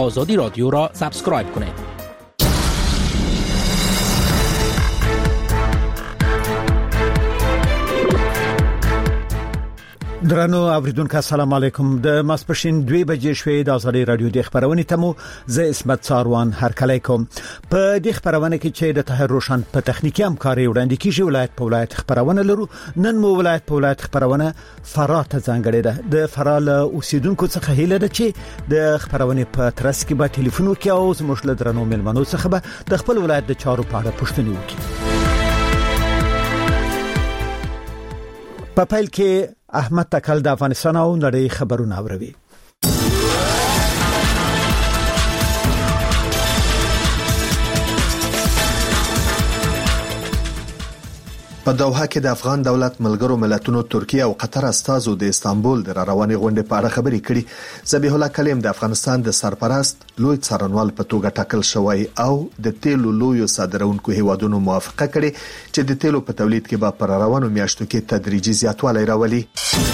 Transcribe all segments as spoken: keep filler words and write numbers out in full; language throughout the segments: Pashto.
آزادی رادیو را سابسکرایب کنید. درنو اوریدونکو السلام علیکم. د ماسپښین دوه بجې شوې د آزادي رادیو د خبرونې تمو زه اسمت څاروان هرکلی کوم. په دې خبرونه کې چې د طاهر روشن په تخنیکی همکاري وړاندې کیږي ولایت په ولایت خبرونه لرو. نن مو ولایت په ولایت خبرونه فراه ته ځانګړې ده. د فراه له اوسیدونکو څخه هیله ده چې د خبرونه په ترڅ کې به ټلیفون وکړي او زموږ له درنو ملمنو څخه به د خپل ولایت د چارو په اړه پوښتنې وکړي. په پیل کې احمد تکل د افغانستان او نړۍ خبرونه اوروي. په دوحه کې د افغان دولت ملګرو ملتونو ترکیه او قطر استازو د استانبول د رواني غونډې په اړه خبرې کړي. ذبیح الله کلیم د افغانستان د سرپرست لوی څارنوال په توګه ټاکل شوی او د تیلو لوی صادرونکو هیوادونو موافقه کړې چې د تیلو په تولید کې به پر روانو میاشتو کې تدریجي زیاتوالی راولي.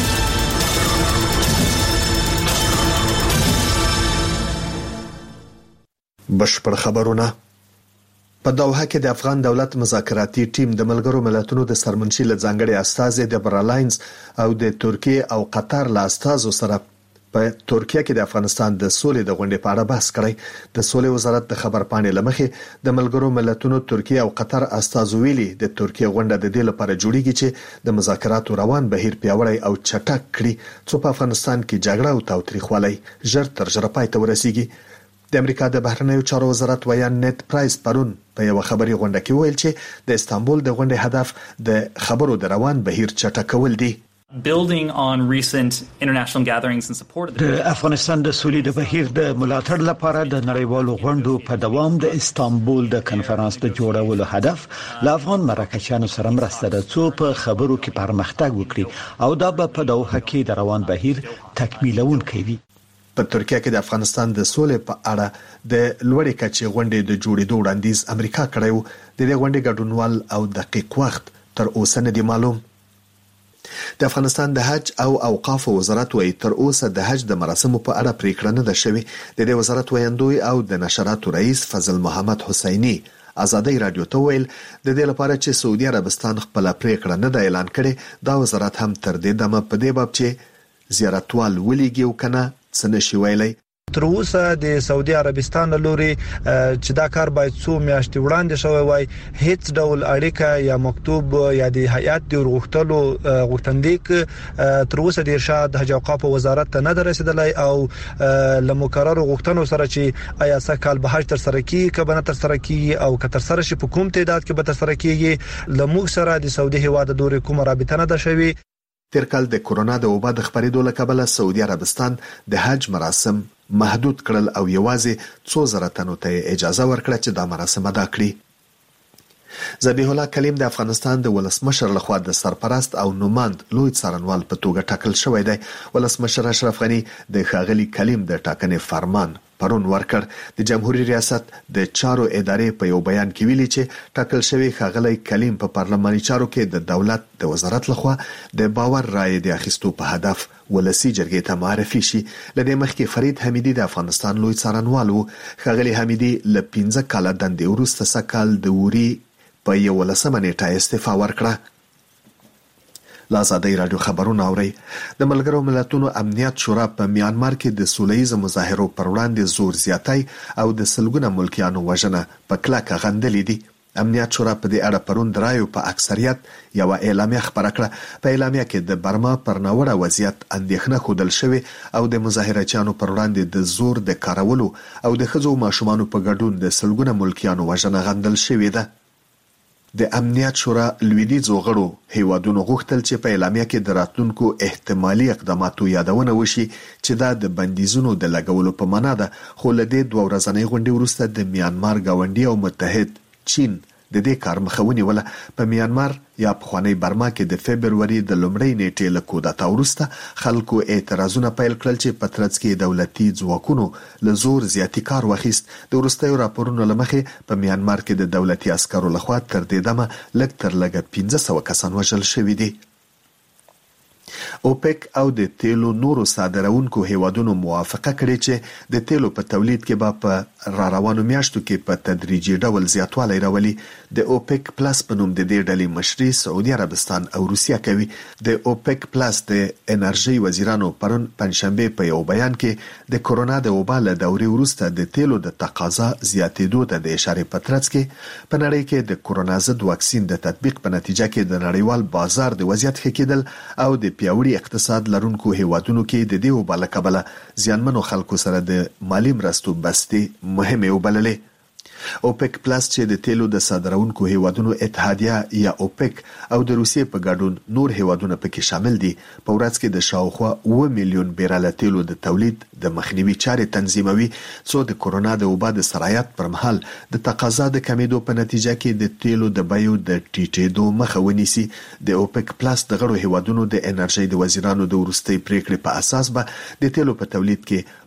بشپړ خبرونه. په دوحه کې د افغان دولت مذاکراتي ټیم د ملګرو ملتونو د سرمنشي له ځانګړي استازي د برالاینز او د ترکیه او قطر له استازو سره په ترکیه کې د افغانستان د سولې د غونډې په اړه بحث کړی. د سولې وزارت د خبر پاڼې لمخې د ملګرو ملتونو ترکیه او قطر استازو ویلي د ترکیه غونډه د دې لپاره جوړیږي چې د مذاکراتو روان بهیر پیاوړی او چټک کړي څو په افغانستان کې جګړه او تاوتریخوالی ژر تر ژره پای ته ورسیږي. د امریکا د بهرنیو چارو وزارت ویان نیت پرایس پرون په یو خبري غونډه کې ویل چې د استانبول د غونډې هدف د خبرو د روان بهیر چټکول دي. Building on recent international gatherings in support of the د افغانستان د سولې د بهیر د ملاتړ لپاره د نړیوالو غونډو په دوام د استانبول د کنفرانس د جوړولو هدف له افغان مرکچیانو سره مرسته ده څو په خبرو کې پرمختګ وکړي او دا په دوحه کې د روان بهیر تکمیلون کوي. په ترکیه کې د افغانستان د سولې په اړه د لوړې کچې غونډې د جوړېدو وړاندیز امریکا کړی و. د دې غونډې ګډونوال او دقیق وخت تر اوسه نه دی معلوم. د افغانستان د حج او اوقاف وزارت وايي تر اوسه د حج د مراسمو په اړه پریکړه نه ده شوې. د دې وزارت ویاندوی او د نشراتو رئیس فضل محمد حسینی آزادی رادیو ته ویل د دې لپاره چې سعودي عربستان خپل پریکړه نه ده اعلان کړې. دا وزارت هم تر دې دمه په دې باب چې زیارتوال ولېږي او کنه څنګه شي ویلي. تر اوسه د سعودي عربستان لوري چې دا کار باید څو میاشتې وړاندې شوی وای هیڅ ډول اړیکه یا مکتوب یا د هیئات د غوښتلو غوښتندیک تر اوسه د ارشاد حج اوقاف وزارت ته نه رسیدلی او لمقرر غوښتنو سره چې آیا سکهال به حج تر سره کیږي که به نه تر سره کیږي او که تر سره شي په کوم تعداد کې به تر سره کیږي لموږ سره د سعودي هیواد د دورې کوم رابطه نه ده شوی. تیر کال د کورونا د وبا د خبرېدو له کبله سعودي عربستان د حج مراسم محدود کړل او یوازې څو زره تنو ته اجازه ورکړه چې دا مراسم ادا کړي. ذبیح الله کلیم د افغانستان د ولسمشر لخوا د سرپرست او نوماند لوی څارنوال په توګه ټاکل شوی دی. ولسمشر اشرف غنی د ښاغلي کلیم د ټاکنې فرمان پرون ورکړ. د جمهوریت ریاست د چارو ادارې په یو بیان کې ویلي چې ټاکل شوی ښاغلي کلیم په پارلماني چارو کې د دولت د وزارت لخوا د باور رائے د اخیستو په هدف ولسی جرګې ته معرفي شي. لدې مخکې فرید حمیدی د افغانستان لوی څارنوال وو. ښاغلي حمیدی له پنځه کاله دندې وروسته سکهال د وري په یولسمه نیټه استعفا ورکړه. لا آزادی رادیو خبرونه اوري. د ملګرو ملتونو امنیت شورا په میانمار کې د سولهییز مظاهرو پر وړاندې زور زیاتی او د سلګونه ملکیانو وژنه په کلکه غندلې دي. امنیت شورا په دې اړه پرون درایو په اکثریت یو اعلامیه خبره کړه. په اعلامیه کې د برما پر ناوړه وضعیت اندېښنه ښودل شوې او د مظاهرچیانو پر وړاندې د زور د کارولو او د ښځو ماشومانو په ګډون د سلګونه ملکیانو وژنه غندل شوې ده. د امنیت شورا لویدیځو غړو هیوادونو غوښتل چې په اعلامیه کې د راتلونکو احتمالي اقداماتو یادونه وشي چې دا د بندیزونو د لګولو په معنا ده. خو له دې دوه ورځنۍ غونډې وروسته د میانمار ګاونډي او متحد چین د دې کار مخاوني ولا په میانمار یا پخوانی برما کې د فبرवरी د لومړۍ نیټې له کودتا وروسته خلکو اعتراضونه پیل کړل چې په ترڅ کې دولتي ځواکونو له زور زیاتی کار واخیست. د وروستیو راپورونو لمخې په میانمار کې د دولتي عسکرو لخوا تر دې دمه لږ تر لږه پنځه سوه کسان وژل شوي دي. اوپک او د تیلو نورو صادرونکو هیوادونو موافقه کړې چې د تیلو په تولید کې به په را روانو میاشتو کې په تدریجي ډول زیاتوالی راولي. د اوپک پلس په نوم د دې ډلې مشري سعودي عربستان او روسیه کوي. د اوپک پلس د انرژي وزیرانو پرون پنځشنبه په یو بیان کې د کورونا د وبا له دورې وروسته د تیلو د تقاضا زیاتېدو ته د اشاره په ترڅ کې په نړۍ کې د کورونا ضد واکسین د تطبیق په نتیجه کې د نړیوال بازار د وضعیت ښه کېدل او د پیاوړي اقتصاد لرونکو هیوادونو کې د دې وباله کبله زیانمنو خلکو سره د مالی مرستو بستې مهمه وبللې. اوپک پلس چې د تیلو د صادرونکو هیوادونو اتحادیه یا اوپک او د روسیې په ګډون نور هیوادونه پکې شامل دي په ورځ کې د شاوخوا اوه میلیون بیرل تیلو د تولید د مخنیوي چارې تنظیموي څو د کورونا د وبا د سرایت پر مهال د تقاضا د کمیدو په نتیجه کې د تیلو د بیو د ټیټېدو مخه ونیسي. د اوپک پلس د غړو هیوادونو د انرژي د وزیرانو د ورستۍ پریکړې په اساس به د تیلو په تولید کې